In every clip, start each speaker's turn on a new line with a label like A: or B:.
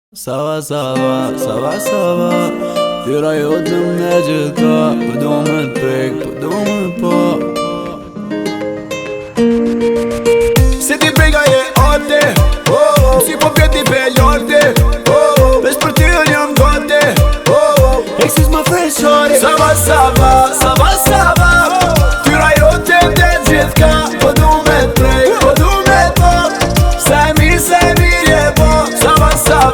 A: Ça va Tyra jotem në gjithë ka Po du me t'prek, po du me po Se ti preka je ate Si po pjeti pe ljarte Vesh për ty unë jam gate Excuse my French shorty Ça va Tyra jotem në gjithë ka Po du me t'prek, po du me po Sa e mirë je po Ça va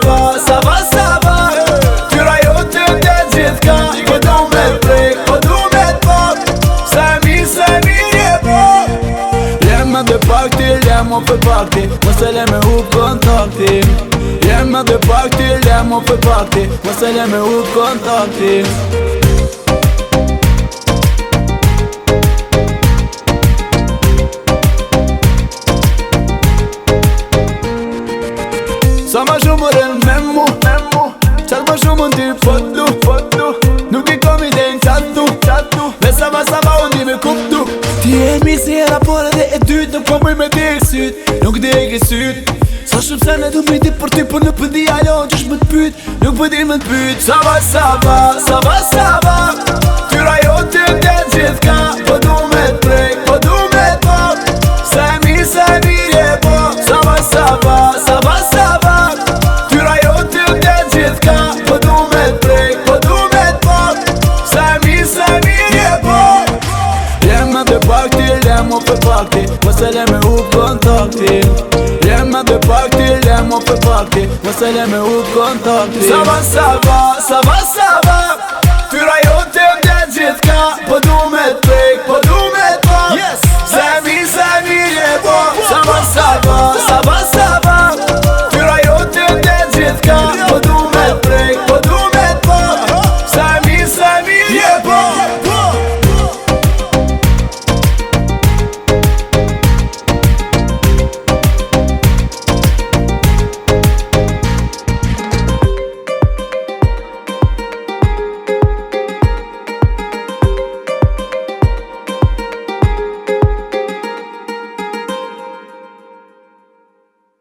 A: Tyra jotem në gjithë ka Po du me t'prek, po du me po Sa e mirë je po Jem me dhe pakti, jem o për pakti Mos e le me u kontakti Jem me dhe pakti, jem o për pakti Mos e le me u kontakti Sa ma shumë më rënë me mu Qatë ma shumë më ty fotu Nuk i kom i den qatu Dhe sa va unë di me kuptu Ti e mi si era por edhe e dyt Nuk po mëj me dik syt Nuk dik i syt Sa shumë se ne du me di për ty Por nuk pëndi alon qësh më t'pyt Nuk pëndi më t'pyt Sa va Tyra jote të gjithë ka Po du me t'prek, po du me t'pok Sa e mirë je po Sa va Tyra jote të gjithë ka Po du me t'prek, po du me t'pok Sa e mirë je po Jem me dhe pakti, jem o për pakti Mos e le me u kontakti Jem me dhe pakti, jem o për pakti Mos e le me u kontakti Sa va Tyra jote të gjithë ka Po du me t'prek, po du me t'pok Sa e mirë je po Sa va Tyra jote të gjithë ka Po du me